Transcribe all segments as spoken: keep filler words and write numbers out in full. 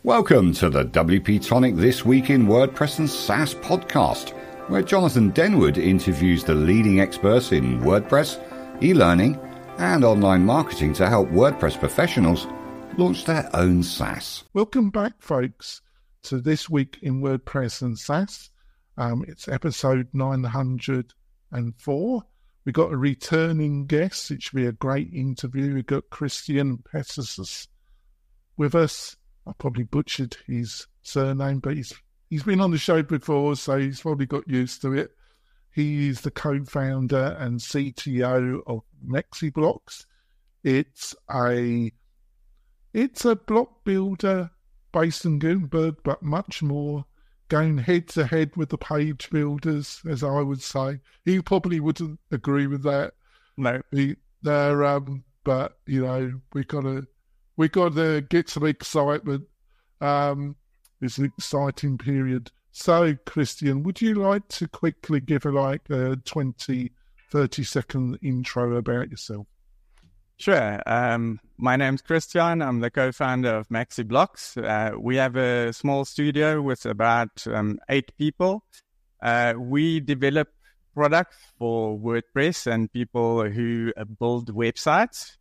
Welcome to the W P Tonic This Week in WordPress and SaaS podcast, where Jonathan Denwood interviews the leading experts in WordPress, e-learning, and online marketing to help WordPress professionals launch their own SaaS. Welcome back, folks, to This Week in WordPress and SaaS. Um, it's episode nine hundred four. We got a returning guest. It should be a great interview. We got Christian Peters with us. I probably butchered his surname, but he's he's been on the show before, so he's probably got used to it. He is the co-founder and C T O of MexiBlocks. It's a it's a block builder based in Gutenberg, but much more going head to head with the page builders, as I would say. He probably wouldn't agree with that. No, he, they're um, but you know we gotta. We got to get some excitement. Um, it's an exciting period. So, Christian, would you like to quickly give a, like a twenty, thirty second intro about yourself? Sure. Um, my name's Christian. I'm the co-founder of MexiBlocks. Uh, we have a small studio with about um, eight people. Uh, we develop products for WordPress and people who uh, build websites,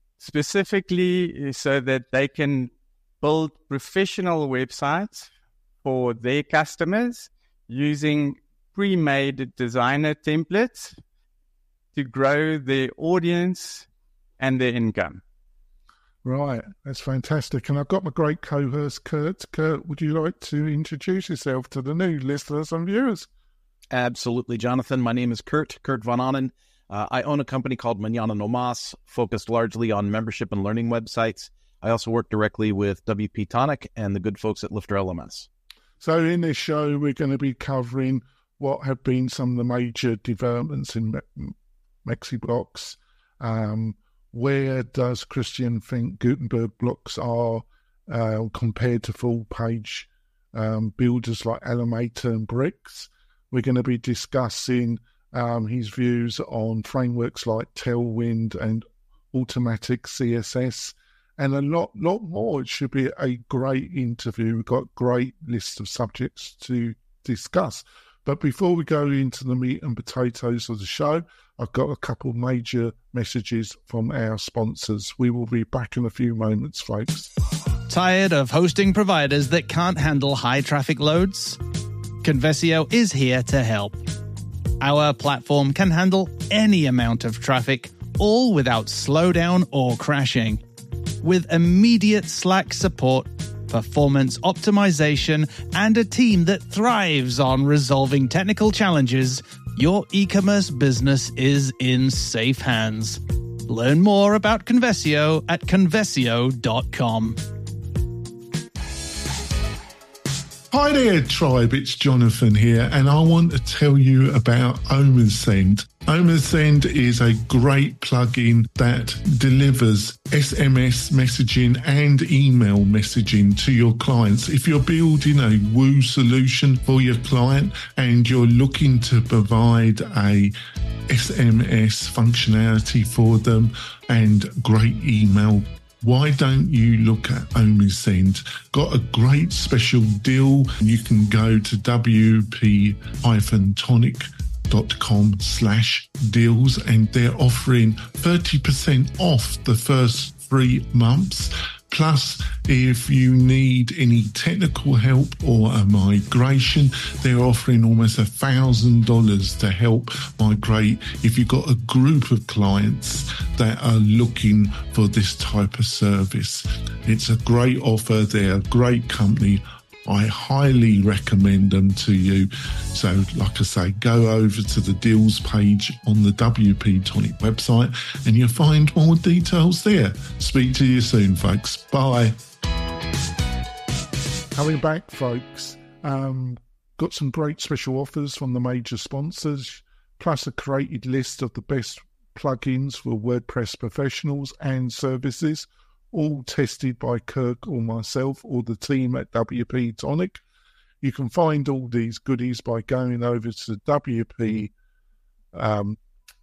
specifically so that they can build professional websites for their customers using pre-made designer templates to grow their audience and their income. Right, that's fantastic. And I've got my great co-host, Kurt. Kurt, would you like to introduce yourself to the new listeners and viewers? Absolutely, Jonathan. My name is Kurt, Kurt Van Anen. Uh, I own a company called Mañana No Mas, focused largely on membership and learning websites. I also work directly with W P Tonic and the good folks at Lifter L M S. So in this show, we're going to be covering what have been some of the major developments in Me- MexiBlocks. Um, where does Christian think Gutenberg blocks are uh, compared to full-page um, builders like Elementor and Bricks? We're going to be discussing Um, his views on frameworks like Tailwind and Automatic C S S, and a lot, lot more. It should be a great interview. We've got a great list of subjects to discuss. But before we go into the meat and potatoes of the show, I've got a couple of major messages from our sponsors. We will be back in a few moments, folks. Tired of hosting providers that can't handle high traffic loads? Conversio is here to help. Our platform can handle any amount of traffic, all without slowdown or crashing. With immediate Slack support, performance optimization, and a team that thrives on resolving technical challenges, your e-commerce business is in safe hands. Learn more about Conversio at conversio dot com. Hi there, tribe. It's Jonathan here, and I want to tell you about OmaSend. OmaSend is a great plugin that delivers S M S messaging and email messaging to your clients. If you're building a Woo solution for your client and you're looking to provide a S M S functionality for them and great email, why don't you look at OmaSend? Got a great special deal. You can go to W P tonic dot com slash deals and they're offering thirty percent off the first three months. Plus, if you need any technical help or a migration, they're offering almost a thousand dollars to help migrate if you've got a group of clients that are looking for this type of service. It's a great offer. They're a great company. I highly recommend them to you. So, like I say, go over to the deals page on the W P Tonic website and you'll find more details there. Speak to you soon, folks. Bye. Coming back, folks. Um, got some great special offers from the major sponsors, plus a curated list of the best plugins for WordPress professionals and services, all tested by Kirk or myself or the team at W P Tonic. You can find all these goodies by going over to W P um,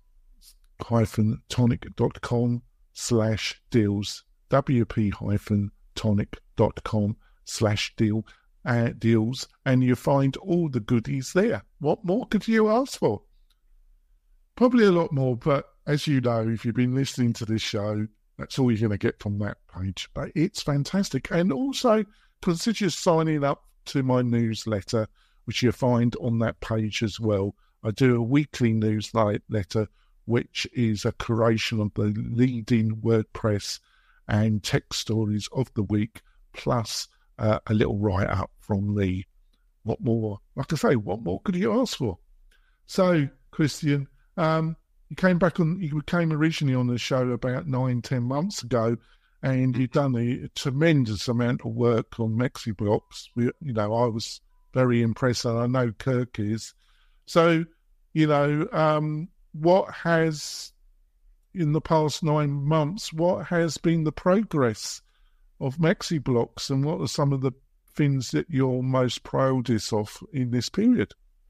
tonic dot com slash deals. W P tonic dot com slash deal uh, deals, and you find all the goodies there. What more could you ask for? Probably a lot more, but as you know, if you've been listening to this show, that's all you're going to get from that page. But it's fantastic. And also consider signing up to my newsletter, which you find on that page as well. I do a weekly newsletter, which is a curation of the leading WordPress and tech stories of the week, plus uh, a little write-up from Lee. What more? Like I say, what more could you ask for? So, Christian, um, you came back on, you came originally on the show about nine, ten months ago, and you've done a tremendous amount of work on MaxiBlocks. We, you know, I was very impressed, and I know Kirk is. So, you know, um, what has, in the past nine months, what has been the progress of MaxiBlocks, and what are some of the things that you're most proudest of in this period?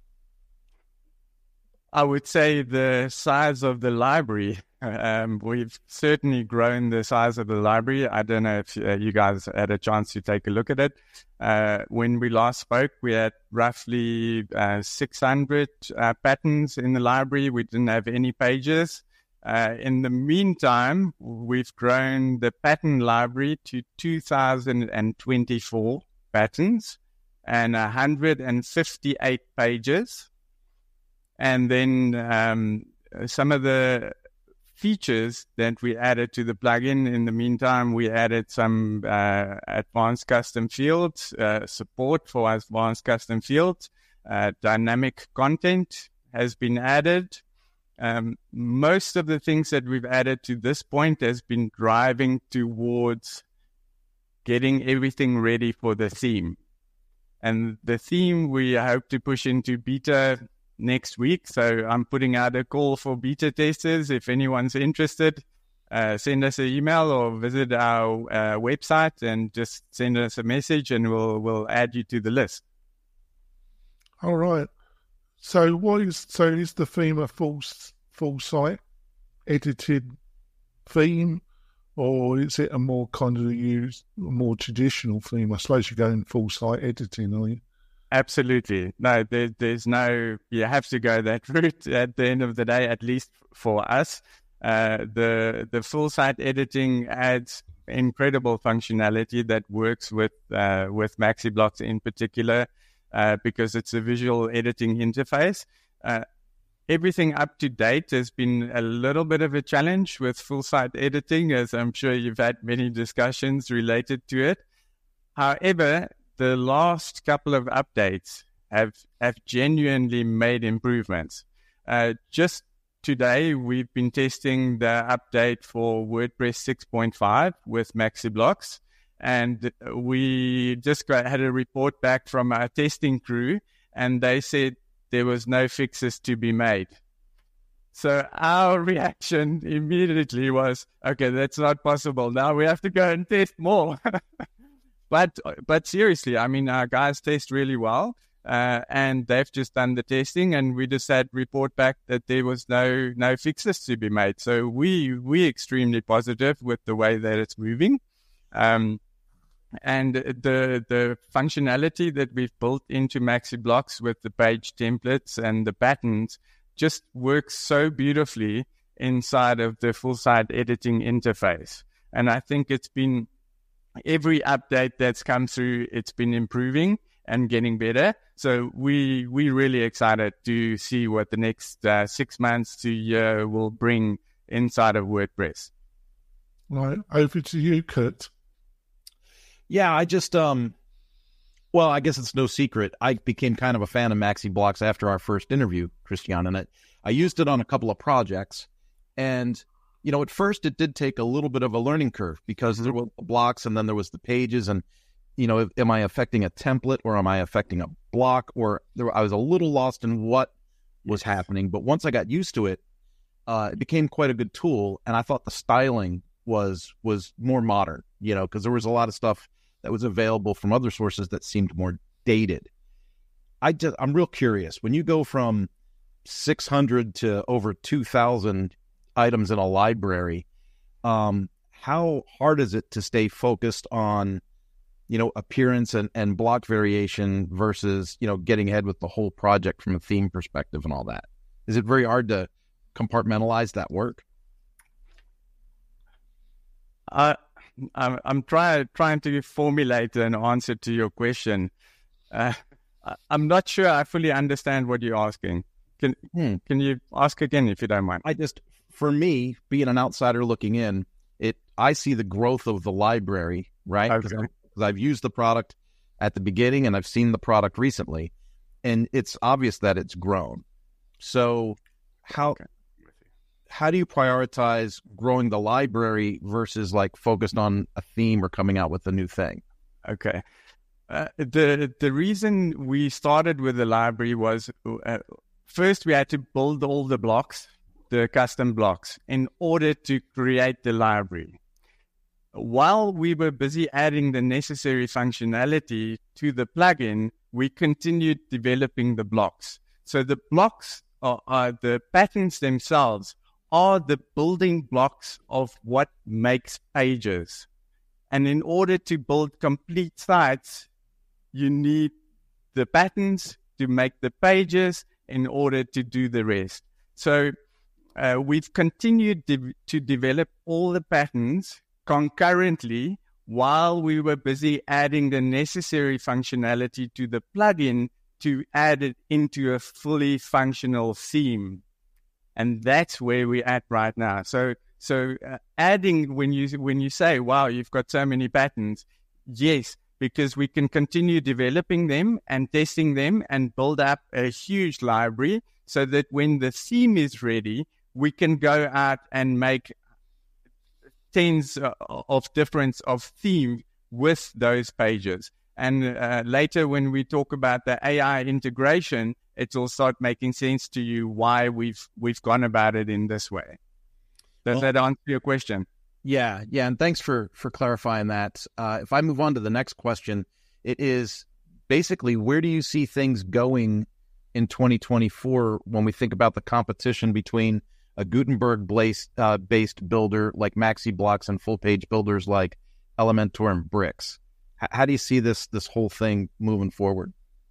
I would say the size of the library. Um, we've certainly grown the size of the library. I don't know if uh, you guys had a chance to take a look at it. Uh, when we last spoke, we had roughly uh, six hundred uh, patterns in the library. We didn't have any pages. Uh, in the meantime, we've grown the pattern library to two thousand twenty-four patterns and one hundred fifty-eight pages. And then um, some of the features that we added to the plugin, in the meantime, we added some uh, advanced custom fields, uh, support for advanced custom fields, uh, dynamic content has been added. Um, most of the things that we've added to this point has been driving towards getting everything ready for the theme. And the theme we hope to push into beta next week. So I'm putting out a call for beta testers. If anyone's interested, uh, send us an email or visit our uh, website and just send us a message, and we'll we'll add you to the list. All right. So what is so is the theme a full full site edited theme, or is it a more kind of used, more traditional theme? I suppose you're going full site editing, are you? Absolutely. No, there, there's no, you have to go that route at the end of the day, at least for us. Uh, the the full site editing adds incredible functionality that works with uh, with MaxiBlocks in particular, uh, because it's a visual editing interface. Uh, everything up to date has been a little bit of a challenge with full site editing, as I'm sure you've had many discussions related to it. However, the last couple of updates have, have genuinely made improvements. Uh, just today, we've been testing the update for WordPress six point five with MaxiBlocks, and we just got, had a report back from our testing crew, and they said there was no fixes to be made. So our reaction immediately was, okay, that's not possible. Now we have to go and test more. But but seriously, I mean, our guys test really well, uh, and they've just done the testing, and we just had report back that there was no no fixes to be made. So we we extremely positive with the way that it's moving, um, and the the functionality that we've built into MaxiBlocks with the page templates and the patterns just works so beautifully inside of the full site editing interface. And I think it's been every update that's come through, it's been improving and getting better. So we we really excited to see what the next uh, six months to year will bring inside of WordPress. Right, over to you, Kurt. Yeah, I just um, well, I guess it's no secret. I became kind of a fan of MaxiBlocks after our first interview, Christian, and it. I used it on a couple of projects, and you know, at first it did take a little bit of a learning curve because there were the blocks and then there was the pages, and, you know, am I affecting a template or am I affecting a block? Or there, I was a little lost in what was happening. But once I got used to it, uh, it became quite a good tool. And I thought the styling was was more modern, you know, because there was a lot of stuff that was available from other sources that seemed more dated. I just, I'm real curious. When you go from six hundred to over two thousand items in a library, um, how hard is it to stay focused on you know, appearance and, and block variation versus, you know, getting ahead with the whole project from a theme perspective and all that? Is it very hard to compartmentalize that work? Uh, I'm, I'm trying trying to formulate an answer to your question. Uh, I'm not sure I fully understand what you're asking. Can hmm. can you ask again if you don't mind? I just, for me, being an outsider looking in, it I see the growth of the library, right? Because Okay. I've used the product at the beginning and I've seen the product recently, and it's obvious that it's grown. So how Okay. how do you prioritize growing the library versus like focused on a theme or coming out with a new thing? Okay. Uh, the the reason we started with the library was uh, first we had to build all the blocks, the custom blocks, in order to create the library. While we were busy adding the necessary functionality to the plugin, we continued developing the blocks. So the blocks are, are the patterns themselves are the building blocks of what makes pages. And in order to build complete sites, you need the patterns to make the pages in order to do the rest. So uh, we've continued de- to develop all the patterns concurrently while we were busy adding the necessary functionality to the plugin to add it into a fully functional theme. And that's where we're at right now. So so uh, adding, when you when you say, wow, you've got so many patterns, yes, because we can continue developing them and testing them and build up a huge library so that when the theme is ready, we can go out and make tens of different of theme with those pages. And uh, later when we talk about the A I integration, it will start making sense to you why we've we've gone about it in this way. Does well, that answer your question? Yeah, yeah, and thanks for, for clarifying that. Uh, if I move on to the next question, it is basically, where do you see things going in twenty twenty-four when we think about the competition between a Gutenberg-based uh, based builder like MaxiBlocks and full-page builders like Elementor and Bricks? H- how do you see this this whole thing moving forward?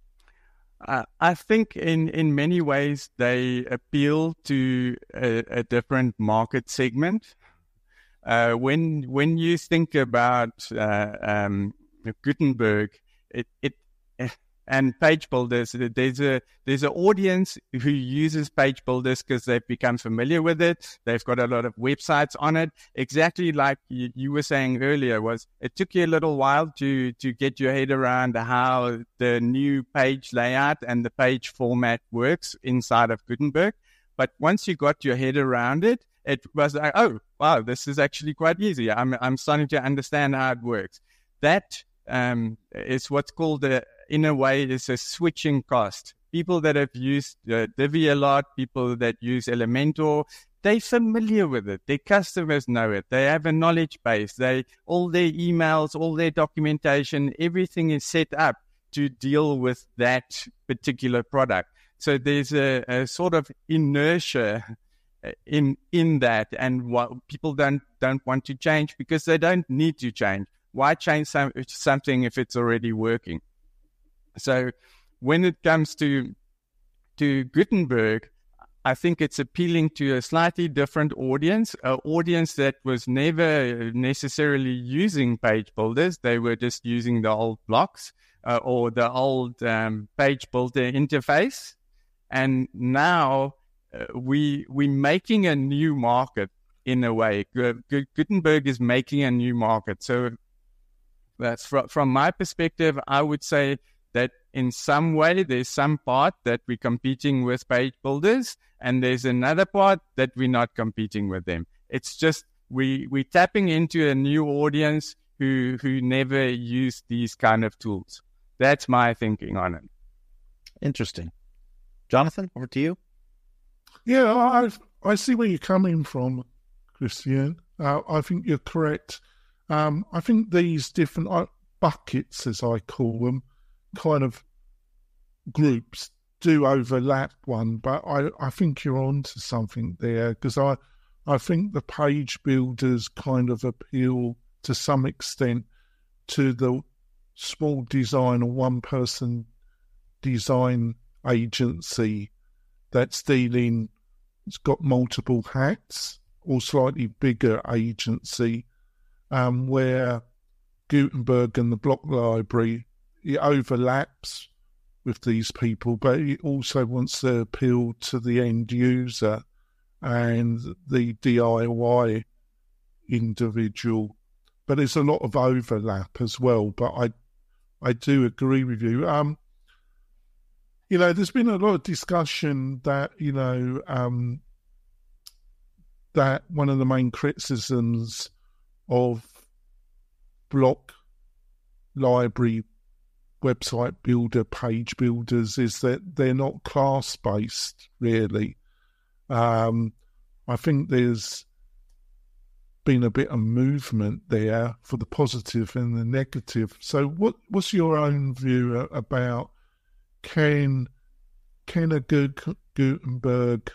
Uh, I think in, in many ways they appeal to a, a different market segment. Uh, when when you think about uh, um, Gutenberg, it, it and page builders, there's a there's an audience who uses page builders because they've become familiar with it. They've got a lot of websites on it. Exactly like you, you were saying earlier, was it took you a little while to to get your head around how the new page layout and the page format works inside of Gutenberg. But once you got your head around it, it was like, oh wow, this is actually quite easy. I'm I'm starting to understand how it works. That um, is what's called the in a way, it's a switching cost. People that have used uh, Divi a lot, people that use Elementor, they're familiar with it. Their customers know it. They have a knowledge base. They all their emails, all their documentation, everything is set up to deal with that particular product. So there's a, a sort of inertia in in that, and what people don't don't want to change because they don't need to change. Why change some, something if it's already working? So when it comes to to Gutenberg, I think it's appealing to a slightly different audience, an audience that was never necessarily using page builders. They were just using the old blocks uh, or the old um, page builder interface. And now uh, we, we're making a new market in a way. Gutenberg is making a new market. So that's fr- from my perspective, I would say that in some way, there's some part that we're competing with page builders, and there's another part that we're not competing with them. It's just we we're tapping into a new audience who who never used these kind of tools. That's my thinking on it. Interesting. Jonathan, over to you. Yeah, I I see where you're coming from, Christian. Uh, I think you're correct. Um, I think these different uh, buckets, as I call them, kind of groups do overlap one, but I, I think you're onto something there, because I, I think the page builders kind of appeal to some extent to the small design or one person design agency that's dealing, it's got multiple hats, or slightly bigger agency, um, where Gutenberg and the block library, it overlaps with these people, but it also wants to appeal to the end user and the D I Y individual. But there's a lot of overlap as well. But I, I do agree with you. Um, you know, there's been a lot of discussion that you know um, that one of the main criticisms of block library website builder page builders is that they're not class based really. Um, I think there's been a bit of movement there for the positive and the negative. So what what's your own view about can can a good Gutenberg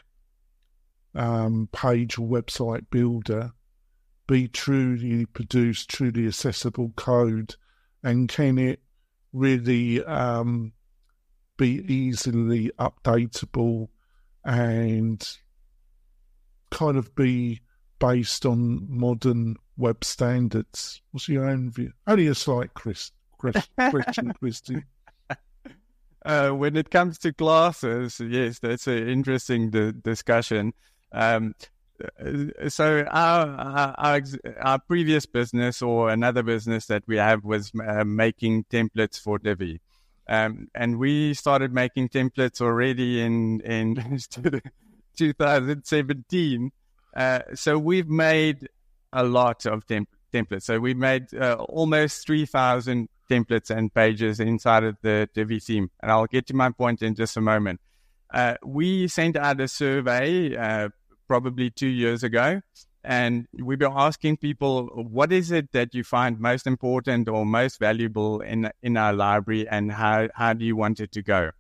um, page or website builder be truly produce truly accessible code, and can it really um, be easily updatable and kind of be based on modern web standards? What's your own view? Only a slight Chris, Chris, question, Christy. Uh, when it comes to classes, yes, that's an interesting di- discussion. Um, so our, our, our our previous business, or another business that we have, was uh, making templates for Divi. Um, and we started making templates already in, in two thousand seventeen. Uh, so we've made a lot of temp- templates. So we made uh, almost three thousand templates and pages inside of the Divi theme. And I'll get to my point in just a moment. Uh, we sent out a survey uh, probably two years ago, and we've been asking people, what is it that you find most important or most valuable in in our library, and how, how do you want it to go?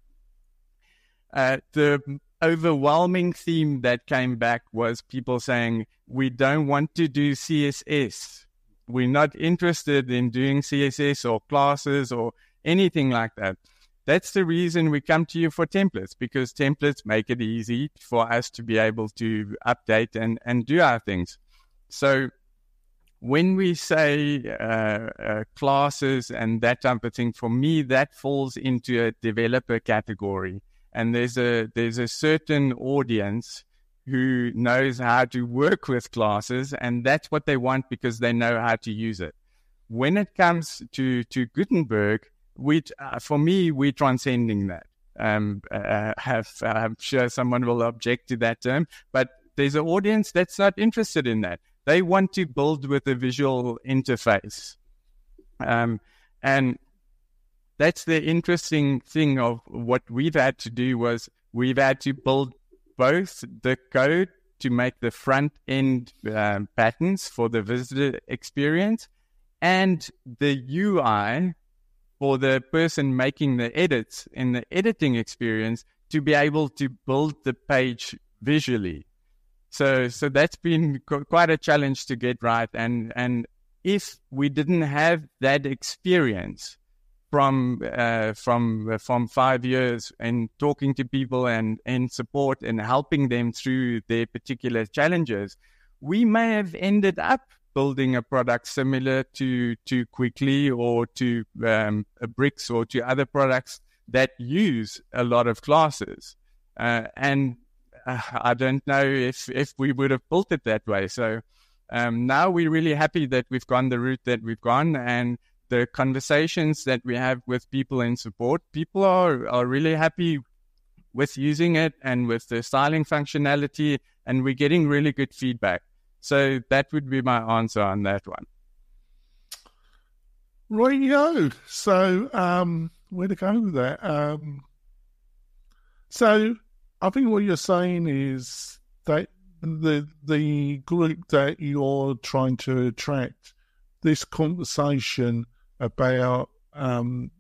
Uh, the overwhelming theme that came back was people saying, we don't want to do C S S. We're not interested in doing C S S or classes or anything like that. That's the reason we come to you for templates, because templates make it easy for us to be able to update and, and do our things. So when we say uh, uh, classes and that type of thing, for me, that falls into a developer category. And there's a there's a certain audience who knows how to work with classes, and that's what they want because they know how to use it. When it comes to, to Gutenberg, we, uh, for me, we're transcending that. Um, uh, have, uh, I'm sure someone will object to that term, but there's an audience that's not interested in that. They want to build with a visual interface. Um, and that's the interesting thing of what we've had to do was we've had to build both the code to make the front end um, patterns for the visitor experience and the U I for the person making the edits in the editing experience to be able to build the page visually. So, so that's been qu- quite a challenge to get right. And, and if we didn't have that experience from, uh, from, uh, from five years and talking to people and, and support and helping them through their particular challenges, we may have ended up building a product similar to, to Quickly or to, um, Bricks or to other products that use a lot of classes. Uh, and, Uh, I don't know if, if we would have built it that way. So um, now we're really happy that we've gone the route that we've gone, and the conversations that we have with people in support, people are, are really happy with using it and with the styling functionality, and we're getting really good feedback. So that would be my answer on that one. Rightio. So um, where to go with that? Um, so I think what you're saying is that the the group that you're trying to attract, this conversation about um,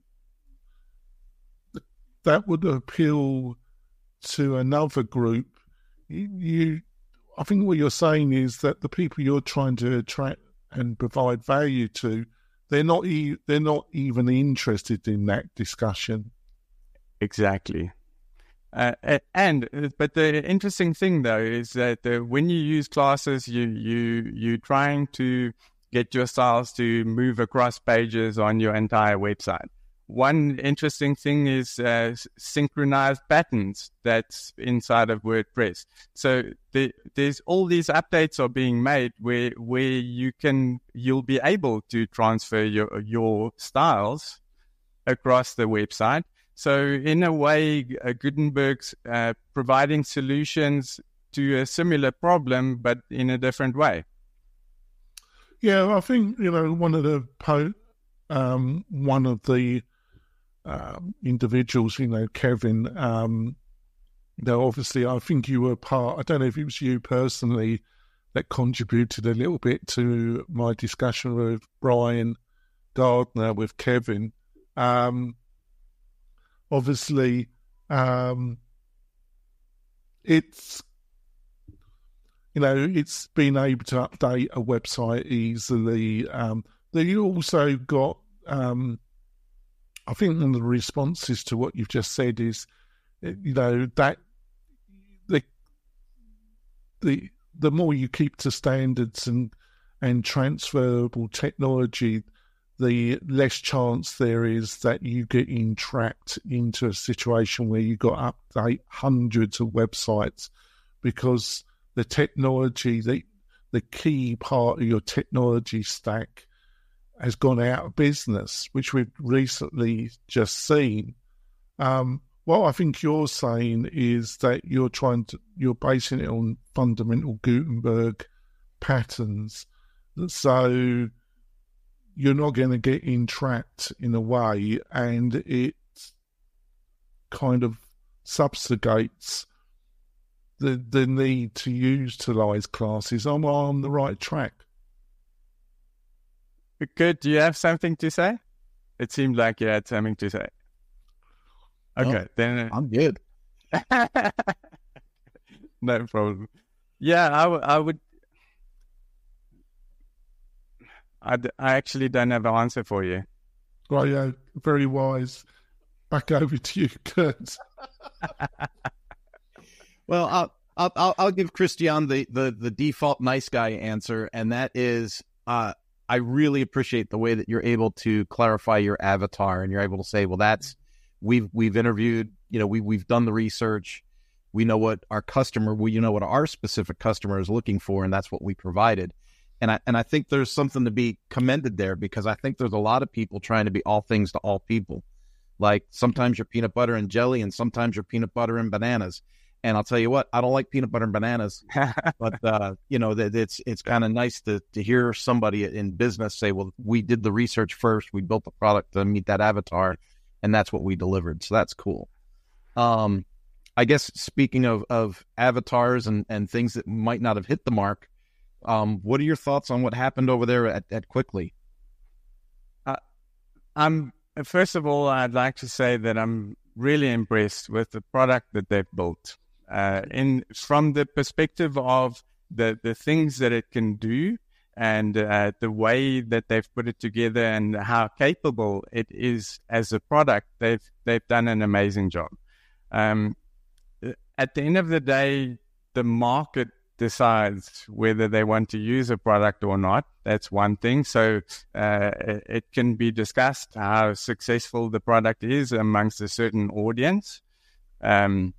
that would appeal to another group. You, you, I think what you're saying is that the people you're trying to attract and provide value to, they're not e- they're not even interested in that discussion. Exactly. Uh, and but the interesting thing though is that uh, when you use classes, you you you're trying to get your styles to move across pages on your entire website. One interesting thing is uh, synchronized patterns that's inside of WordPress. So the, there's all these updates are being made where where you can you'll be able to transfer your your styles across the website. So in a way, uh, Gutenberg's uh, providing solutions to a similar problem, but in a different way. Yeah, I think, you know, one of the po- um, one of the um, individuals, you know, Kevin, um, though obviously I think you were part, I don't know if it was you personally that contributed a little bit to my discussion with Brian Gardner, with Kevin. Um, obviously, um, it's, you know, it's been able to update a website easily. Um, then you also got, um, I think one of the responses to what you've just said is, you know, that the the the more you keep to standards and and transferable technology, the less chance there is that you get entrapped into a situation where you've got to update hundreds of websites, because the technology, the the key part of your technology stack has gone out of business, which we've recently just seen. Um, what I think you're saying is that you're trying to, you're basing it on fundamental Gutenberg patterns, so you're not going to get entrapped in a way, and it kind of subjugates the the need to utilize classes. Am I on the right track? Good. Do you have something to say? It seemed like you had something to say. Okay, no, then I'm good. No problem. Yeah, I, w- I would. I, d- I actually don't have an answer for you. Right, yeah, very wise. Back over to you, Kurt. Well, I'll, I'll I'll I'll give Christian the, the the default nice guy answer, and that is, uh, I really appreciate the way that you're able to clarify your avatar, and you're able to say, well, that's we've we've interviewed, you know, we we've done the research, we know what our customer, we you know what our specific customer is looking for, and that's what we provided. And I and I think there's something to be commended there, because I think there's a lot of people trying to be all things to all people. Like sometimes you're peanut butter and jelly, and sometimes you're peanut butter and bananas. And I'll tell you what, I don't like peanut butter and bananas, but uh, you know, that it's it's kind of nice to to hear somebody in business say, well, we did the research first, we built the product to meet that avatar, and that's what we delivered. So that's cool. Um, I guess speaking of of avatars and and things that might not have hit the mark, um, what are your thoughts on what happened over there at, at Quickly? Uh, I'm first of all, I'd like to say that I'm really impressed with the product that they've built. Uh, in from the perspective of the, the things that it can do, and uh, the way that they've put it together, and how capable it is as a product, they've they've done an amazing job. Um, at the end of the day, the market decides whether they want to use a product or not. That's one thing. So uh, it, it can be discussed how successful the product is amongst a certain audience. Um,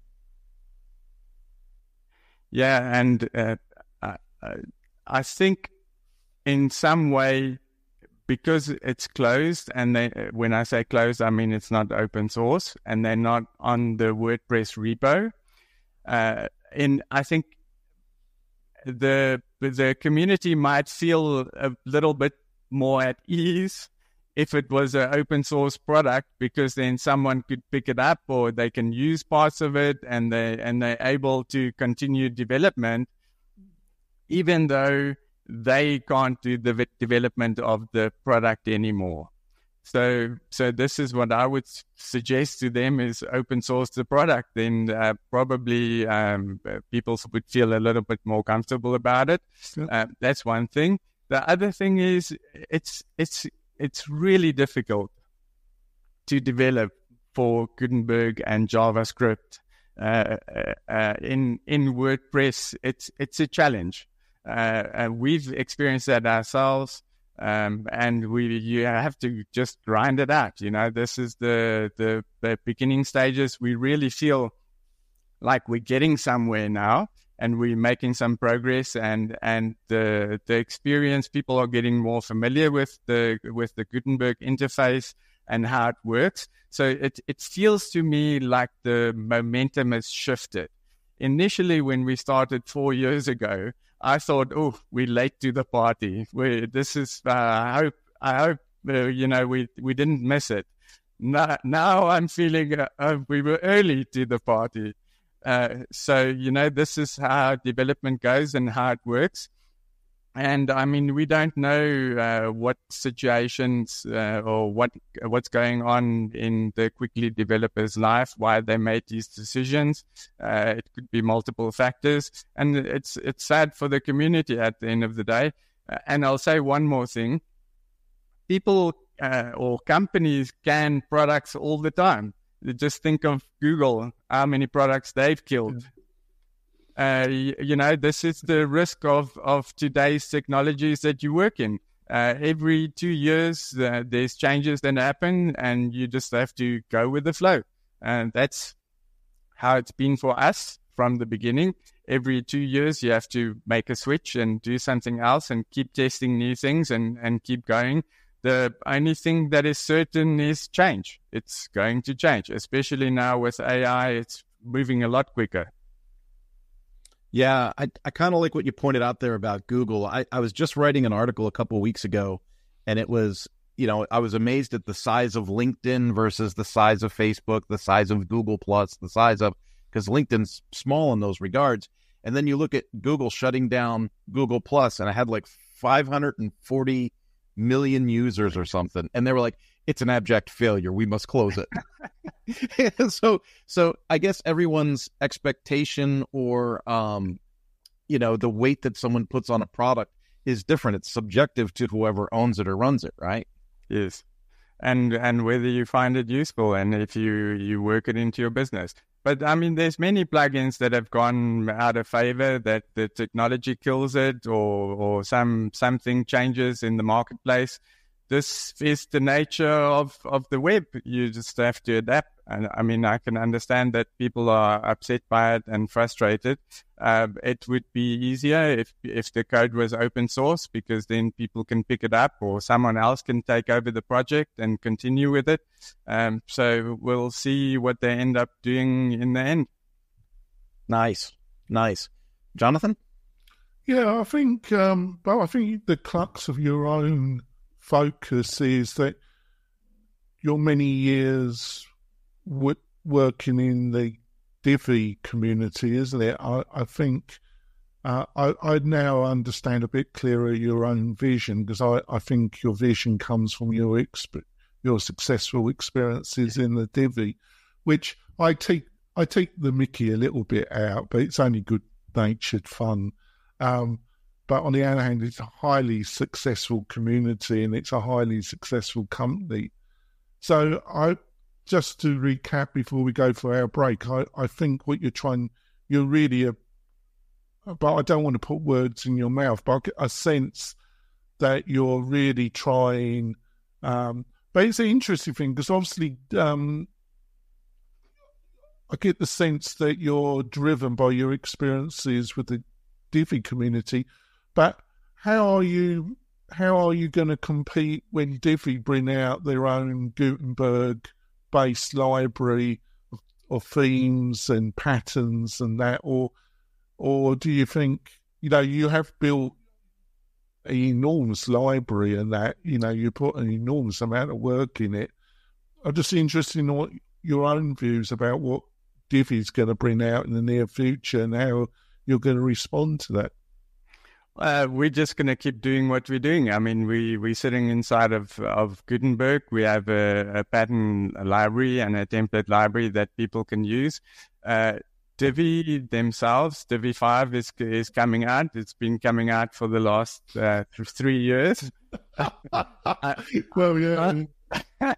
Yeah, and uh, I, I think in some way, because it's closed, and they, when I say closed, I mean it's not open source, and they're not on the WordPress repo. Uh, and I think the the community might feel a little bit more at ease if it was an open source product, because then someone could pick it up, or they can use parts of it, and they and they're able to continue development, even though they can't do the development of the product anymore. So, so this is what I would suggest to them: is open source the product. Then uh, probably um, people would feel a little bit more comfortable about it. Yeah. Uh, that's one thing. The other thing is, it's it's. it's really difficult to develop for Gutenberg and JavaScript uh, uh, in in WordPress. It's it's a challenge. Uh, and we've experienced that ourselves, um, and we you have to just grind it out. You know, this is the, the the beginning stages. We really feel like we're getting somewhere now, and we're making some progress, and and the the experience, people are getting more familiar with the with the Gutenberg interface and how it works. So it it feels to me like the momentum has shifted. Initially, when we started four years ago, I thought, oh, we're late to the party. We this is uh, I hope I hope uh, you know we we didn't miss it. Now, now I'm feeling uh, uh, we were early to the party. Uh, so, you know, this is how development goes and how it works. And I mean, we don't know uh, what situations uh, or what what's going on in the Quickly developer's life, why they made these decisions. Uh, it could be multiple factors, and it's it's sad for the community at the end of the day. Uh, and I'll say one more thing: people uh, or companies can products all the time. Just think of Google, how many products they've killed. Uh, you, you know, this is the risk of, of today's technologies that you work in. Uh, every two years, uh, there's changes that happen, and you just have to go with the flow. And that's how it's been for us from the beginning. Every two years, you have to make a switch and do something else and keep testing new things and, and keep going. The only thing that is certain is change. It's going to change, especially now with A I. It's moving a lot quicker. Yeah, I, I kind of like what you pointed out there about Google. I, I was just writing an article a couple of weeks ago, and it was, you know, I was amazed at the size of LinkedIn versus the size of Facebook, the size of Google Plus, the size of, because LinkedIn's small in those regards. And then you look at Google shutting down Google Plus, and I had like five hundred forty million users or something, and they were like, it's an abject failure, we must close it. so so I guess everyone's expectation or um you know the weight that someone puts on a product is different. It's subjective to whoever owns it or runs it, right? Yes. And and whether you find it useful and if you you work it into your business. But I mean, there's many plugins that have gone out of favor, that the technology kills it, or or some something changes in the marketplace. This is the nature of, of the web. You just have to adapt. And I mean, I can understand that people are upset by it and frustrated. Uh, it would be easier if if the code was open source, because then people can pick it up, or someone else can take over the project and continue with it. Um, so we'll see what they end up doing in the end. Nice, nice. Jonathan? Yeah, I think, um, well, I think the crux of your own focus is that your many years w- working in the Divi community, isn't it? I, I think uh, I, I now understand a bit clearer your own vision, because I, I think your vision comes from your exp- your successful experiences in the Divi, which I take I take the mickey a little bit out, but it's only good-natured fun. Um, But on the other hand, it's a highly successful community and it's a highly successful company. So I, just to recap before we go for our break, I, I think what you're trying, you're really, a, but I don't want to put words in your mouth, but I get a sense that you're really trying, um, but it's an interesting thing, because obviously um, I get the sense that you're driven by your experiences with the Divi community. But how are you? How are you going to compete when Divi bring out their own Gutenberg-based library of, of themes and patterns and that, or, or do you think, you know, you have built an enormous library and that, you know, you put an enormous amount of work in it. I'm just interested in what your own views about what Divi is going to bring out in the near future and how you're going to respond to that. Uh, we're just going to keep doing what we're doing. I mean, we, we're sitting inside of, of Gutenberg. We have a, a pattern library and a template library that people can use. Uh, Divi themselves, Divi five is is coming out. It's been coming out for the last uh, th- three years. Well, yeah. I,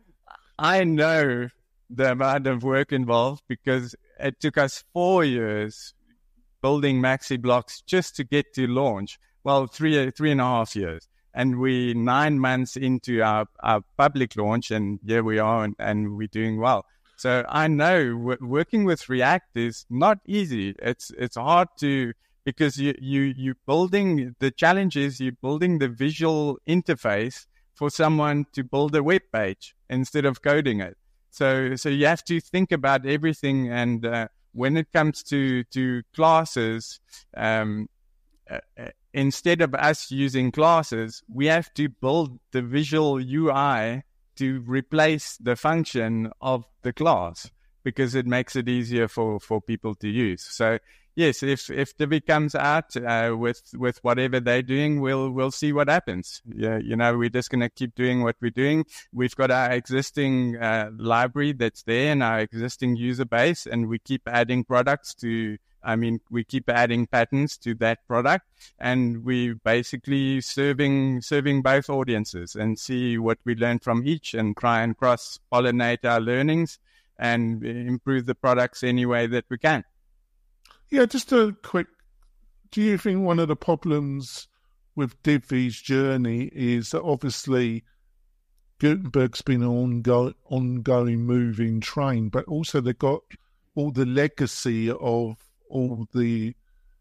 I know the amount of work involved because it took us four years building Maxi Blocks just to get to launch. Well, three three and a half years. And we nine months into our, our public launch, and here we are, and, and we're doing well. So I know w- working with React is not easy. It's it's hard to, because you you you building, the challenge is you're building the visual interface for someone to build a web page instead of coding it. So so you have to think about everything. And uh, when it comes to to classes, um, uh, instead of us using classes, we have to build the visual U I to replace the function of the class, because it makes it easier for, for people to use. So yes, if if Divi comes out uh, with with whatever they're doing, we'll we'll see what happens. Yeah, you know, we're just gonna keep doing what we're doing. We've got our existing uh, library that's there and our existing user base, and we keep adding products to. I mean, we keep adding patterns to that product, and we basically serving serving both audiences and see what we learn from each, and try and cross pollinate our learnings and improve the products any way that we can. Yeah, just a quick. Do you think one of the problems with Divi's journey is that obviously Gutenberg's been an ongoing, ongoing moving train, but also they've got all the legacy of all the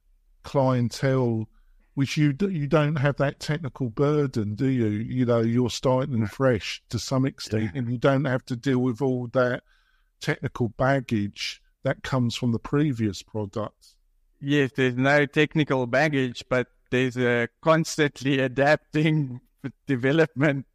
clientele, which you you don't have that technical burden, do you? You know, you're starting fresh to some extent, and you don't have to deal with all that technical baggage that comes from the previous products. Yes, there's no technical baggage, but there's a constantly adapting development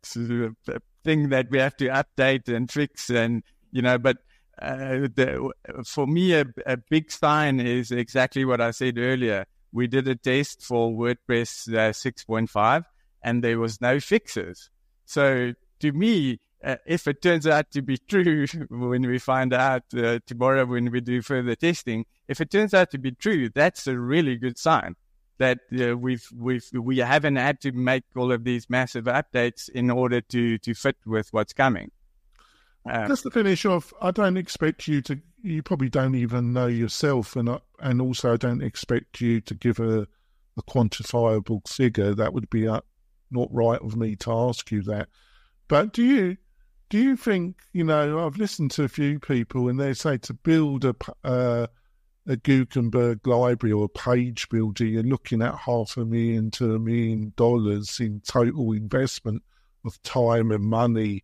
thing that we have to update and fix, and you know, but Uh, the, for me, a, a big sign is exactly what I said earlier. We did a test for WordPress uh, six point five, and there was no fixes. So to me, uh, if it turns out to be true when we find out uh, tomorrow when we do further testing, if it turns out to be true, that's a really good sign that uh, we've we've we haven't had to make all of these massive updates in order to to fit with what's coming. Um, Just to finish off, I don't expect you to, you probably don't even know yourself, and I, and also I don't expect you to give a, a quantifiable figure. That would be uh, not right of me to ask you that. But do you do you think, you know, I've listened to a few people and they say to build a, uh, a Gutenberg library or a page builder, you're looking at half a million to a million dollars in total investment of time and money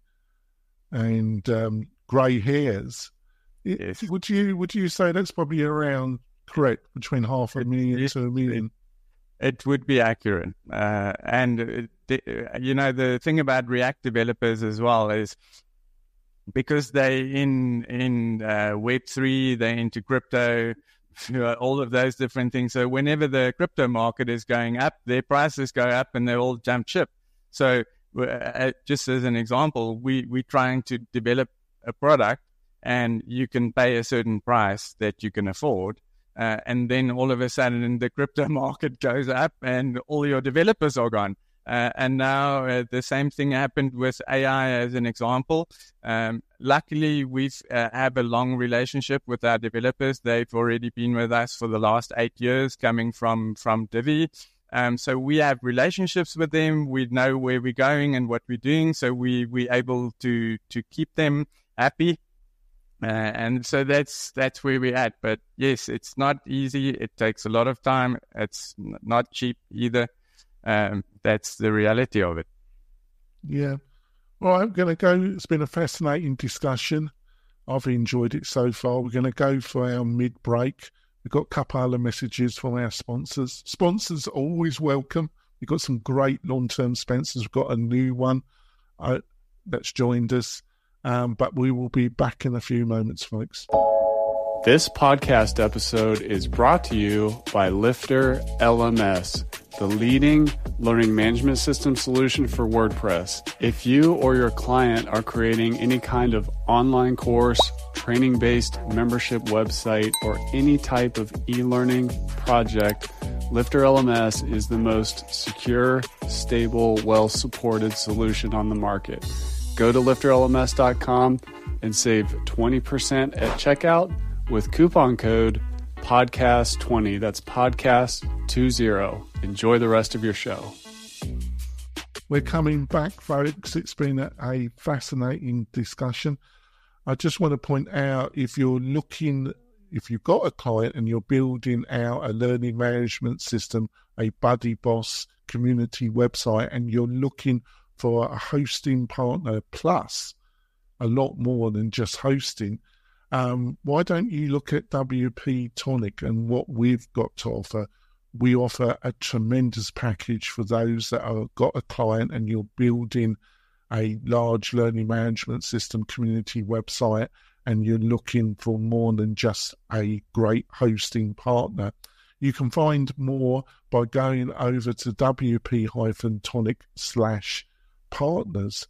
and um, grey hairs. Yes. Would you would you say that's probably around correct, between half a million yes. to a million? It would be accurate. Uh, and, the, you know, the thing about React developers as well is because they in in uh, Web three, they're into crypto, you know, all of those different things. So whenever the crypto market is going up, their prices go up and they all jump ship. So uh, just as an example, we, we're trying to develop a product and you can pay a certain price that you can afford. Uh, and then all of a sudden the crypto market goes up and all your developers are gone. Uh, and now uh, the same thing happened with A I as an example. Um, luckily, we uh, have a long relationship with our developers. They've already been with us for the last eight years coming from, from Divi. Um, so we have relationships with them. We know where we're going and what we're doing. So we, we're able to, to keep them happy. Uh, and so that's that's where we're at. But yes, it's not easy. It takes a lot of time. It's n- not cheap either. Um, that's the reality of it. Yeah. Well, I'm going to go. It's been a fascinating discussion. I've enjoyed it so far. We're going to go for our mid-break. We've got a couple other messages from our sponsors. Sponsors are always welcome. We've got some great long-term sponsors. We've got a new one uh, that's joined us. Um, but we will be back in a few moments, folks. This podcast episode is brought to you by Lifter L M S, the leading learning management system solution for WordPress. If you or your client are creating any kind of online course, training-based membership website, or any type of e-learning project, Lifter L M S is the most secure, stable, well-supported solution on the market. Go to lifter L M S dot com and save twenty percent at checkout with coupon code podcast twenty. That's podcast twenty. Enjoy the rest of your show. We're coming back, folks. It's been a, a fascinating discussion. I just want to point out, if you're looking, if you've got a client and you're building out a learning management system, a Buddy Boss community website, and you're looking for a hosting partner plus a lot more than just hosting, um, why don't you look at W P Tonic and what we've got to offer? We offer a tremendous package for those that have got a client and you're building a large learning management system community website and you're looking for more than just a great hosting partner. You can find more by going over to wp-tonic slash partners,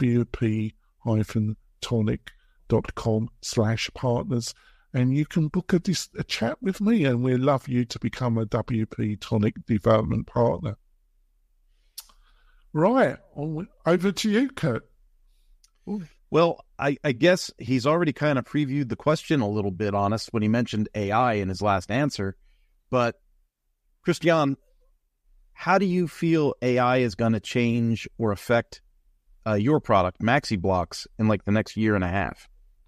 wp-tonic.com slash partners. And you can book a, dis- a chat with me, and we'd love you to become a W P Tonic development partner. Right, on, over to you, Kurt. Ooh. Well, I, I guess he's already kind of previewed the question a little bit on us when he mentioned A I in his last answer. But, Christian, how do you feel A I is going to change or affect uh, your product, MaxiBlocks, in like the next year and a half?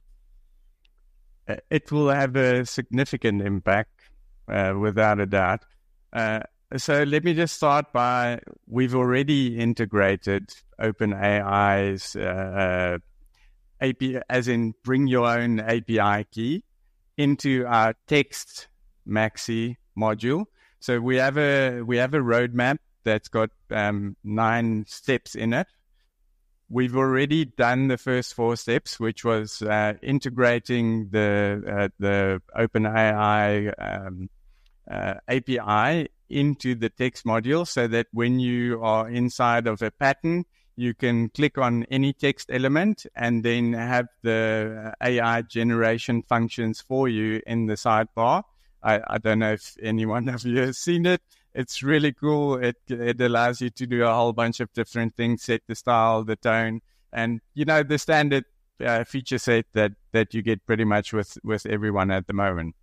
It will have a significant impact, uh, without a doubt. Uh, so let me just start by, we've already integrated OpenAI's uh, A P I, as in bring your own A P I key, into our text Maxi module. So we have a we have a roadmap that's got um, nine steps in it. We've already done the first four steps, which was uh, integrating the uh, the OpenAI um, uh, A P I into the text module, so that when you are inside of a pattern, you can click on any text element and then have the A I generation functions for you in the sidebar. I, I don't know if anyone of you has seen it. It's really cool. It it allows you to do a whole bunch of different things, set the style, the tone, and, you know, the standard uh, feature set that, that you get pretty much with, with everyone at the moment.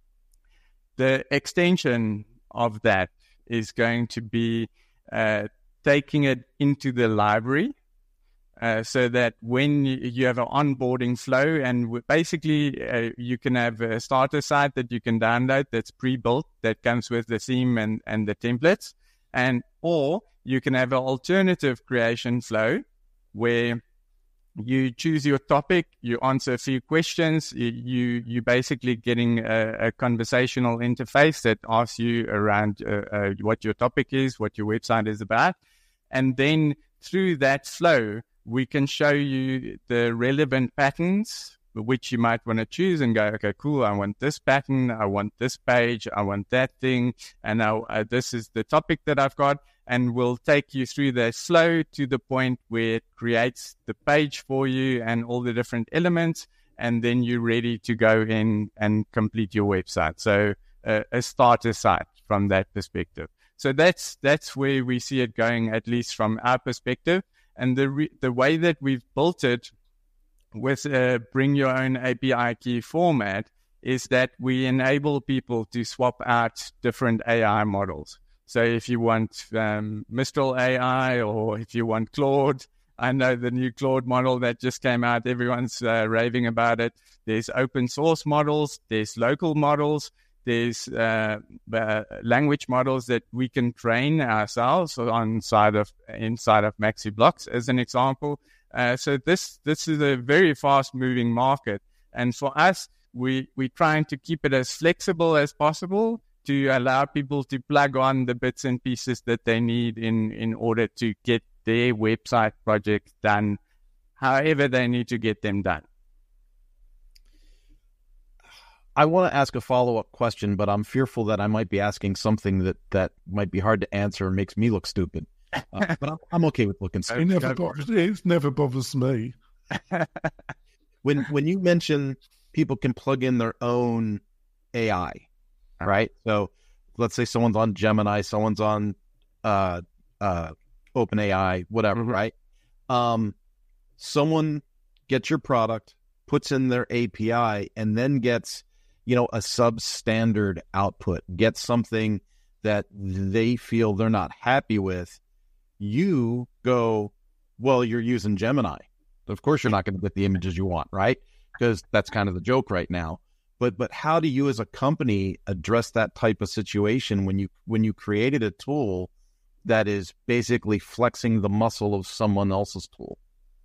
The extension of that is going to be uh, taking it into the library, uh, so that when you have an onboarding flow, and basically uh, you can have a starter site that you can download that's pre-built, that comes with the theme and, and the templates, and or you can have an alternative creation flow where you choose your topic, you answer a few questions, you, you, you're basically getting a, a conversational interface that asks you around uh, uh, what your topic is, what your website is about. And then through that flow, we can show you the relevant patterns, which you might want to choose and go, okay, cool, I want this pattern, I want this page, I want that thing, and now uh, this is the topic that I've got. And we'll take you through the flow to the point where it creates the page for you and all the different elements, and then you're ready to go in and complete your website. So uh, a starter site from that perspective. So that's that's where we see it going, at least from our perspective. And the re- the way that we've built it with a bring your own A P I key format is that we enable people to swap out different A I models. So if you want um, Mistral A I, or if you want Claude, I know the new Claude model that just came out, everyone's uh, raving about it. There's open source models, there's local models, there's uh, uh, language models that we can train ourselves on side of inside of MaxiBlocks, as an example. Uh, so this this is a very fast moving market, and for us, we we're trying to keep it as flexible as possible, to allow people to plug on the bits and pieces that they need in, in order to get their website projects done, however they need to get them done. I want to ask a follow-up question, but I'm fearful that I might be asking something that, that might be hard to answer and makes me look stupid. Uh, but I'm, I'm okay with looking stupid. It never, bothers, it never bothers me. when when you mention people can plug in their own A I, right? So let's say someone's on Gemini, someone's on uh, uh, OpenAI, whatever, mm-hmm. right? Um, someone gets your product, puts in their A P I, and then gets, you know, a substandard output, gets something that they feel they're not happy with. You go, well, you're using Gemini. Of course, you're not going to get the images you want, right? Because that's kind of the joke right now. But but how do you as a company address that type of situation when you when you created a tool that is basically flexing the muscle of someone else's tool?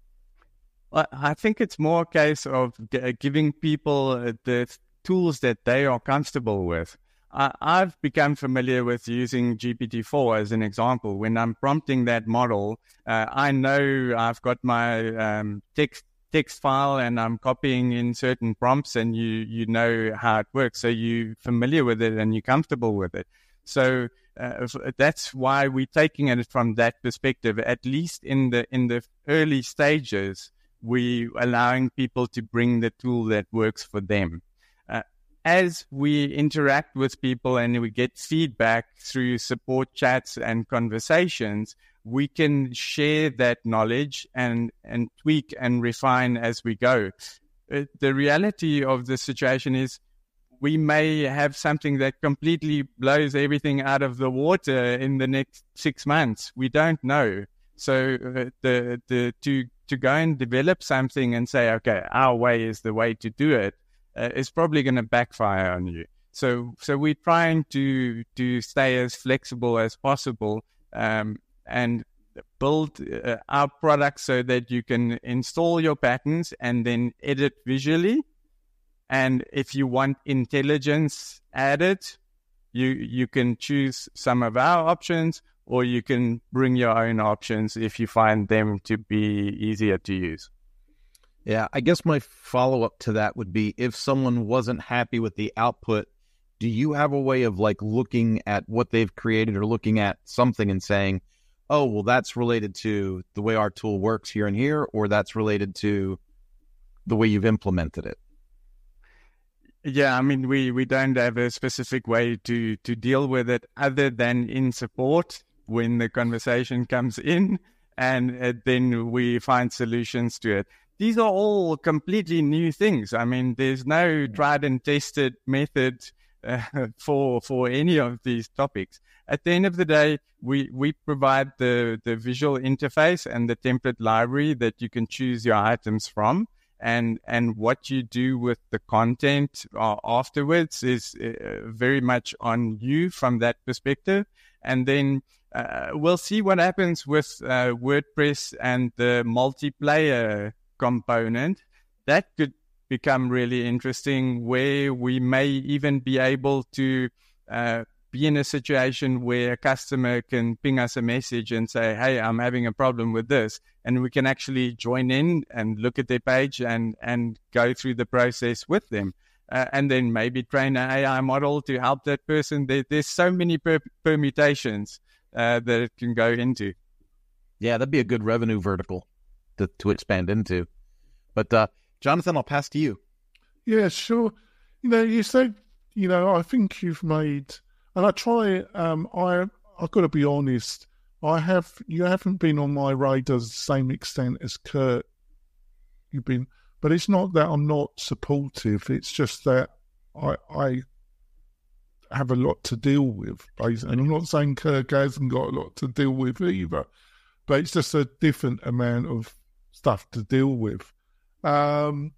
Well, I think it's more a case of g- giving people the tools that they are comfortable with. I, I've become familiar with using G P T four as an example. When I'm prompting that model, uh, I know I've got my um, text text file and I'm copying in certain prompts, and you you know how it works. So you're familiar with it and you're comfortable with it. So uh, that's why we're taking it from that perspective. At least in the in the early stages, we allowing people to bring the tool that works for them. Uh, as we interact with people and we get feedback through support chats and conversations, we can share that knowledge and, and tweak and refine as we go. Uh, the reality of the situation is we may have something that completely blows everything out of the water in the next six months. We don't know. So uh, the the to to go and develop something and say, okay, our way is the way to do it, uh, is probably going to backfire on you. So so we're trying to to stay as flexible as possible, um, and build uh, our product so that you can install your patterns and then edit visually. And if you want intelligence added, you you can choose some of our options, or you can bring your own options if you find them to be easier to use. Yeah, I guess my follow-up to that would be, if someone wasn't happy with the output, do you have a way of like looking at what they've created or looking at something and saying, oh, well, that's related to the way our tool works here and here, or that's related to the way you've implemented it? Yeah, I mean, we, we don't have a specific way to, to deal with it other than in support when the conversation comes in, and uh, then we find solutions to it. These are all completely new things. I mean, there's no tried and tested method uh, for for any of these topics. At the end of the day, we, we provide the, the visual interface and the template library that you can choose your items from. And and what you do with the content uh, afterwards is uh, very much on you from that perspective. And then uh, we'll see what happens with uh, WordPress and the multiplayer component. That could become really interesting, where we may even be able to uh, be in a situation where a customer can ping us a message and say, hey, I'm having a problem with this. And we can actually join in and look at their page and, and go through the process with them. Uh, and then maybe train an A I model to help that person. There, there's so many per- permutations uh, that it can go into. Yeah, that'd be a good revenue vertical to, to expand into. But uh, Jonathan, I'll pass to you. Yeah, sure. You know, you said, you know, I think you've made, and I try, um, I, I've got to be honest, I have, you haven't been on my radar to the same extent as Kurt. You've been, but it's not that I'm not supportive. It's just that I, I have a lot to deal with, basically. And I'm not saying Kurt hasn't got a lot to deal with either, but it's just a different amount of stuff to deal with. Um,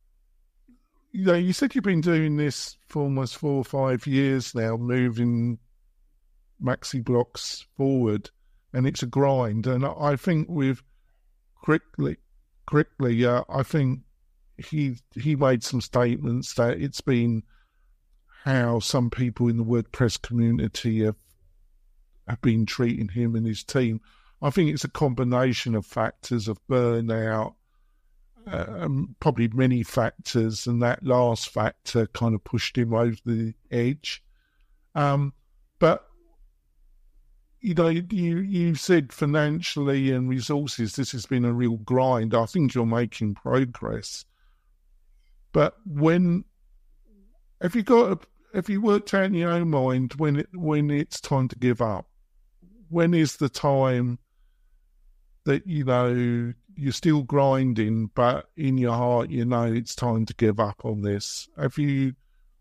you know, you said you've been doing this for almost four or five years now, moving Maxi Blocks forward. And it's a grind. And I think with quickly, quickly, uh, I think he he made some statements that it's been how some people in the WordPress community have, have been treating him and his team. I think it's a combination of factors of burnout, uh, um, probably many factors, and that last factor kind of pushed him over the edge. Um, but You know, you, you said financially and resources, this has been a real grind. I think you're making progress. But when have you got a, have you worked out in your own mind when it when it's time to give up? When is the time that, you know, you're still grinding, but in your heart you know it's time to give up on this? Have you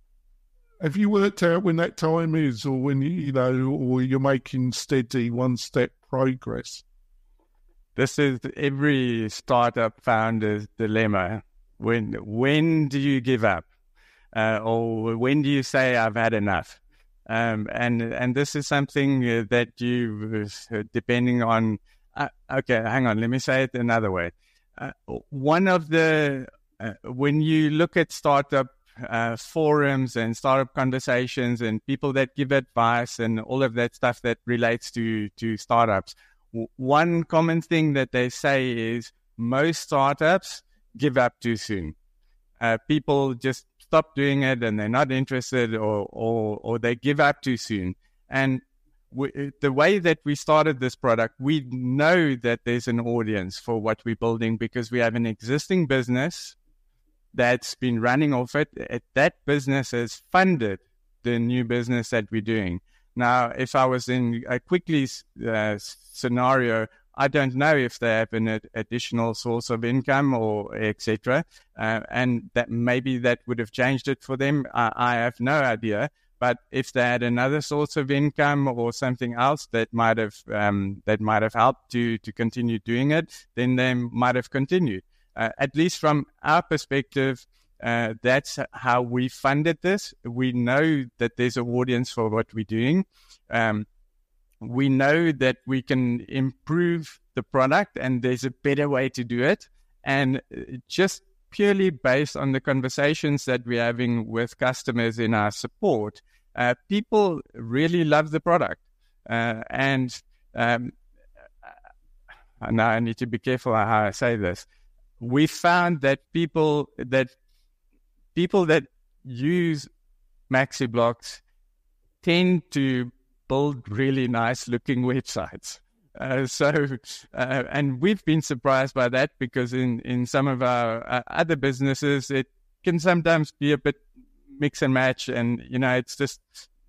have you worked out when that time is, or when you, you know, or you're making steady one step progress? This is every startup founder's dilemma. When when do you give up, uh, or when do you say I've had enough? Um, and and this is something uh, that you, uh, depending on. Uh, okay, hang on. Let me say it another way. Uh, one of the uh, when you look at startup uh, forums and startup conversations and people that give advice and all of that stuff that relates to to startups, w- one common thing that they say is most startups give up too soon. Uh, people just stop doing it and they're not interested, or or, or they give up too soon. And we, the way that we started this product, we know that there's an audience for what we're building because we have an existing business that's been running off it. That business has funded the new business that we're doing. Now, if I was in a quickly uh, scenario, I don't know if they have an ad- additional source of income or et cetera. Uh, and that maybe that would have changed it for them. I, I have no idea. But if they had another source of income or something else that might have um, that might have helped to to continue doing it, then they might have continued. Uh, at least from our perspective, uh, that's how we funded this. We know that there's an audience for what we're doing. Um, we know that we can improve the product, and there's a better way to do it. And just purely based on the conversations that we're having with customers in our support, uh, people really love the product. Uh, and um, now I need to be careful how I say this. We found that people that people that use MaxiBlocks tend to build really nice looking websites. Uh, so, uh, and we've been surprised by that because in, in some of our uh, other businesses, it can sometimes be a bit mix and match. And, you know, it's just,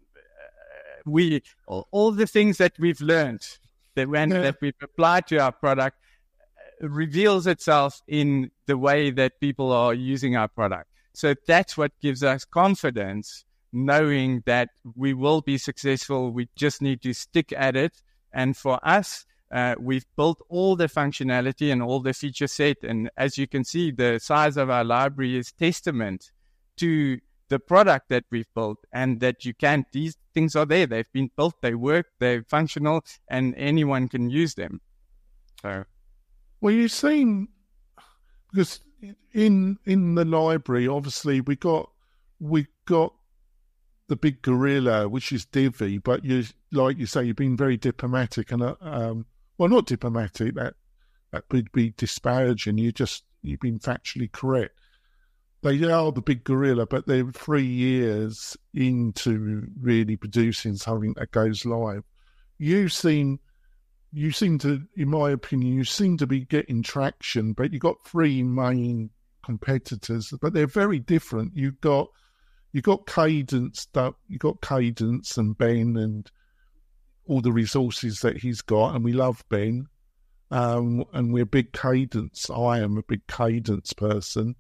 uh, we, all, all the things that we've learned that, when, yeah. that we've applied to our product uh, reveals itself in the way that people are using our product. So that's what gives us confidence, knowing that we will be successful. We just need to stick at it. And for us, uh, we've built all the functionality and all the feature set. And as you can see, the size of our library is testament to the product that we've built, and that you can't, these things are there. They've been built, they work, they're functional, and anyone can use them. So, well, you've seen, because in in the library, obviously, we got we got the big gorilla, which is Divi, but you, like you say, you've been very diplomatic, and uh, um, well, not diplomatic. That that would be disparaging. You just you've been factually correct. They are the big gorilla, but they're three years into really producing something that goes live. You seem, you seem to, in my opinion, you seem to be getting traction, but you've got three main competitors, but they're very different. You've got You got Cadence, you got Cadence and Ben and all the resources that he's got, and we love Ben. Um, and we're big Cadence. I am a big Cadence person.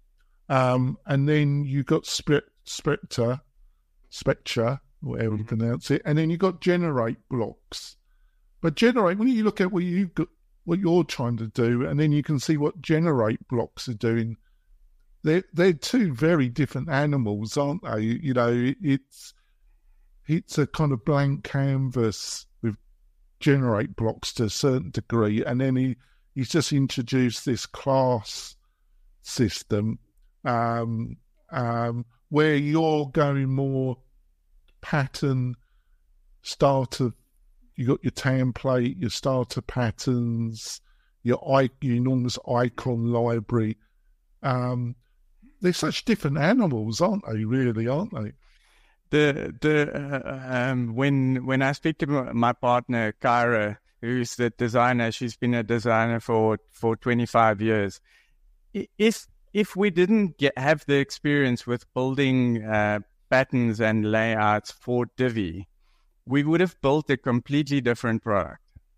Um, and then you got Spe- Spectre, Spectre, whatever mm-hmm. you pronounce it, and then you got Generate Blocks. But Generate, when you look at what you got, what you're trying to do, and then you can see what Generate Blocks are doing. They're, they're two very different animals, aren't they? You know, it's it's a kind of blank canvas with Generate Blocks to a certain degree, and then he, he's just introduced this class system um, um, where you're going more pattern starter. You got your template, your starter patterns, your, your enormous icon library. Um, They're such different animals, aren't they? Really, aren't they? The the uh, um, when when I speak to my partner Kyra, who's the designer, she's been a designer for for twenty-five years. If if we didn't get, have the experience with building uh, patterns and layouts for Divi, we would have built a completely different product.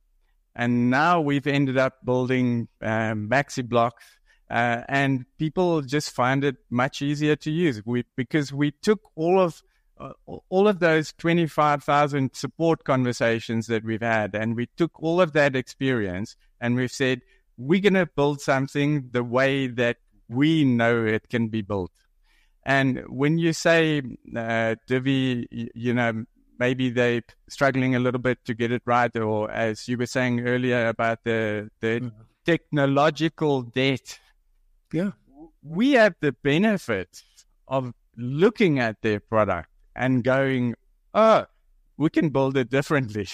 And now we've ended up building uh, MaxiBlocks, uh, and people just find it much easier to use. We because we took all of uh, all of those twenty-five thousand support conversations that we've had, and we took all of that experience, and we've said we're going to build something the way that we know it can be built. And when you say uh, Divi, you, you know. Maybe they're struggling a little bit to get it right, or as you were saying earlier about the the mm-hmm. technological debt. Yeah, we have the benefit of looking at their product and going, "Oh, we can build it differently."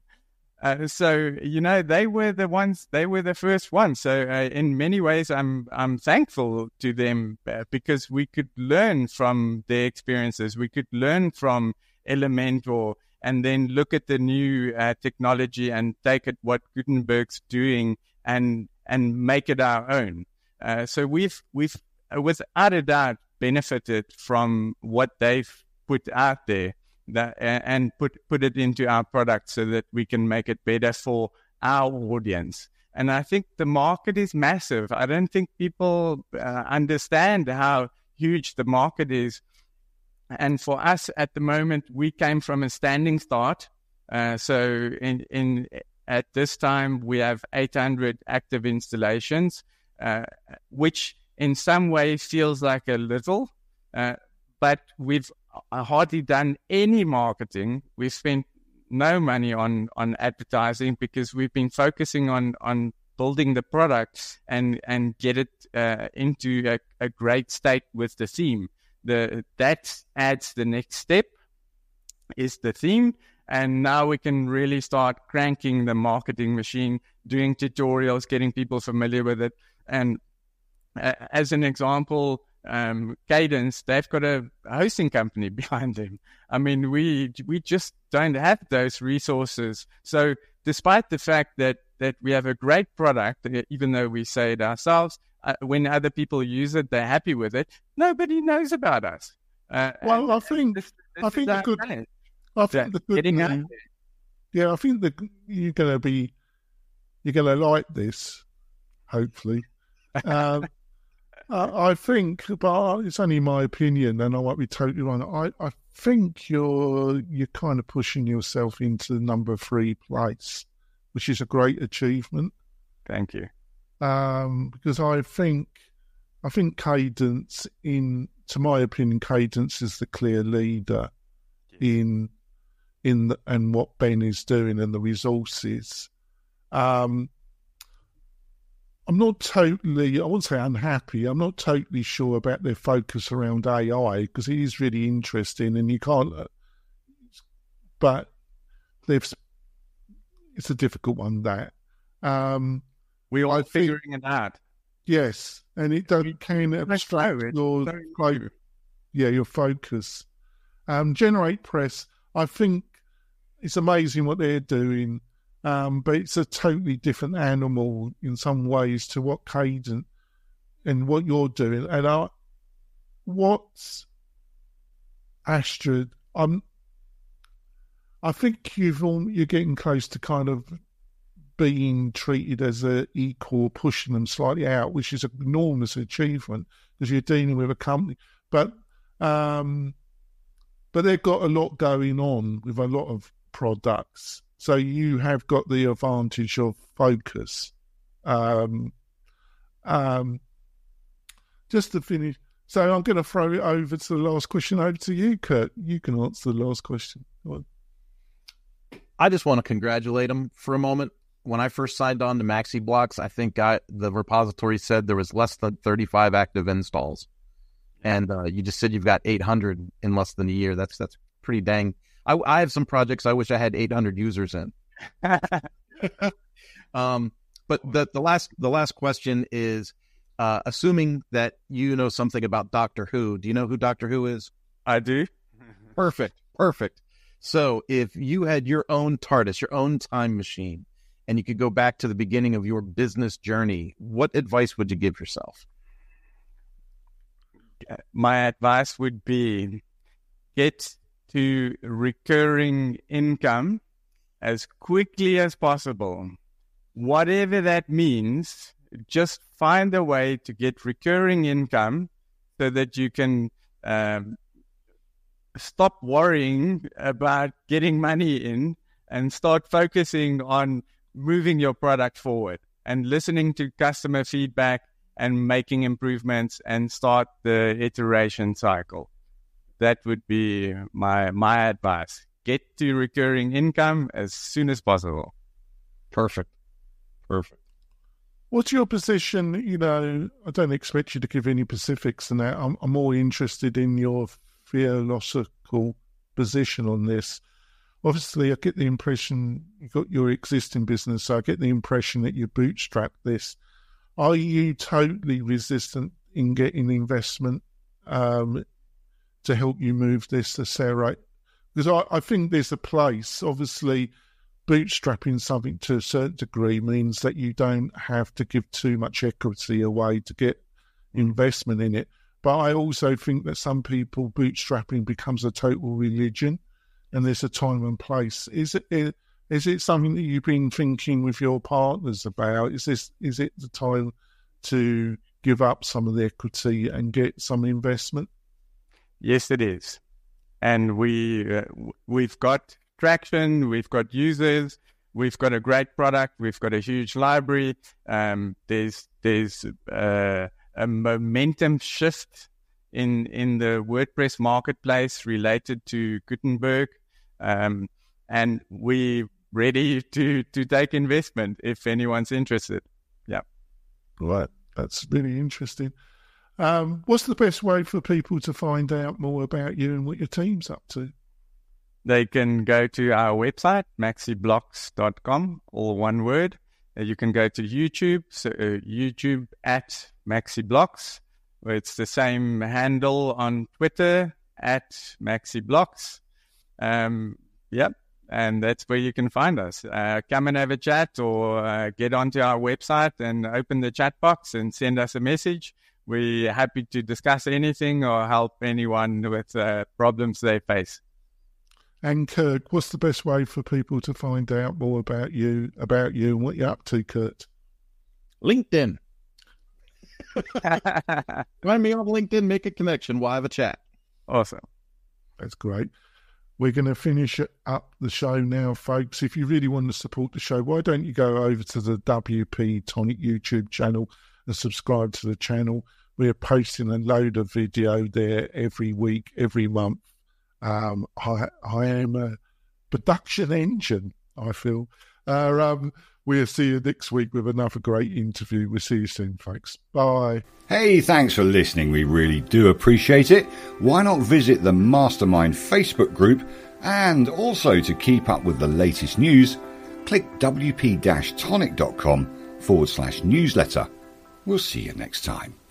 Uh, so you know, they were the ones; they were the first ones. So uh, in many ways, I'm I'm thankful to them uh, because we could learn from their experiences. We could learn from Elementor, and then look at the new uh, technology and take it what Gutenberg's doing and and make it our own. Uh, so we've we've uh, without a doubt benefited from what they've put out there, that uh, and put put it into our product so that we can make it better for our audience. And I think the market is massive. I don't think people uh, understand how huge the market is. And for us at the moment, we came from a standing start. Uh, so in, in at this time, we have eight hundred active installations, uh, which in some way feels like a little, uh, but we've hardly done any marketing. We've spent no money on, on advertising because we've been focusing on, on building the product and, and get it uh, into a, a great state with the theme. The, that adds the next step is the theme. And now we can really start cranking the marketing machine, doing tutorials, getting people familiar with it. And uh, as an example, um, Cadence, they've got a hosting company behind them. I mean, we we just don't have those resources. So despite the fact that, that we have a great product, even though we say it ourselves, Uh, when other people use it, they're happy with it. Nobody knows about us. Uh, well, I think this, this I think the good. Challenge. I think the good. Thing, yeah, I think that you're going to be, you're going to like this. Hopefully, um, I, I think, but it's only my opinion, and I might be totally wrong. I, I think you're you're kind of pushing yourself into number three place, which is a great achievement. Thank you. Um, because I think, I think Cadence, in to my opinion, Cadence is the clear leader in in the, and what Ben is doing and the resources. Um, I'm not totally, I won't say unhappy. I'm not totally sure about their focus around A I because it is really interesting, and you can't. But they've, it's a difficult one. That. Um, We are all figuring it out. Yes, and it don't can abstract your like, yeah your focus. Um, Generate Press, I think it's amazing what they're doing, um, but it's a totally different animal in some ways to what Cadence and what you're doing. And I, what's Astrid? I'm. I think you've all, you're getting close to kind of being treated as an equal, pushing them slightly out, which is an enormous achievement because you're dealing with a company. But um, but they've got a lot going on with a lot of products. So you have got the advantage of focus. Um, um, just to finish, so I'm going to throw it over to the last question, over to you, Kurt. You can answer the last question. I just want to congratulate them for a moment. When I first signed on to MaxiBlocks, I think I, the repository said there was less than thirty-five active installs. And uh, you just said you've got eight hundred in less than a year. That's that's pretty dang. I, I have some projects I wish I had eight hundred users in. um, but the, the last the last question is, uh, assuming that you know something about Doctor Who, do you know who Doctor Who is? I do. Perfect, perfect. So if you had your own TARDIS, your own time machine, and you could go back to the beginning of your business journey, what advice would you give yourself? my advice would be get to recurring income as quickly as possible. Whatever that means, just find a way to get recurring income so that you can um, stop worrying about getting money in and start focusing on moving your product forward and listening to customer feedback and making improvements and start the iteration cycle. That would be my my advice. Get to recurring income as soon as possible. Perfect. Perfect. What's your position? You know, I don't expect you to give any specifics on that. I'm, I'm more interested in your philosophical position on this. Obviously, I get the impression you've got your existing business, so I get the impression that you bootstrap this. Are you totally resistant in getting investment um, to help you move this to Sarah? Because I, I think there's a place, obviously, bootstrapping something to a certain degree means that you don't have to give too much equity away to get investment in it. But I also think that some people, bootstrapping becomes a total religion, and there's a time and place. Is it is it something that you've been thinking with your partners about? Is this is it the time to give up some of the equity and get some investment? Yes, it is. And we, uh, we've got traction, we've got users, we've got a great product, we've got a huge library. Um, there's there's uh, a momentum shift in in the WordPress marketplace related to Gutenberg, um, and we're ready to, to take investment if anyone's interested. Yeah. Right. That's really interesting. Um, what's the best way for people to find out more about you and what your team's up to? They can go to our website, maxi blocks dot com, all one word. Uh, you can go to YouTube, so uh, YouTube at MaxiBlocks. It's the same handle on Twitter, at MaxiBlocks. Um, yep, and that's where you can find us. Uh, come and have a chat, or uh, get onto our website and open the chat box and send us a message. We're happy to discuss anything or help anyone with uh, problems they face. And Kurt, what's the best way for people to find out more about you, about you, and what you're up to, Kurt? LinkedIn. Find me on LinkedIn, make a connection, we'll have a chat. Awesome. That's great. We're going to finish up the show now, folks. If you really want to support the show, why don't you go over to the W P Tonic YouTube channel and subscribe to the channel. We're posting a load of video there every week, every month. Um, I, I am a production engine, I feel. Uh, um, we'll see you next week with another great interview. We'll see you soon, folks. Bye. Hey, thanks for listening. We really do appreciate it. Why not visit the Mastermind Facebook group? And also to keep up with the latest news, click wp-tonic.com forward slash newsletter. We'll see you next time.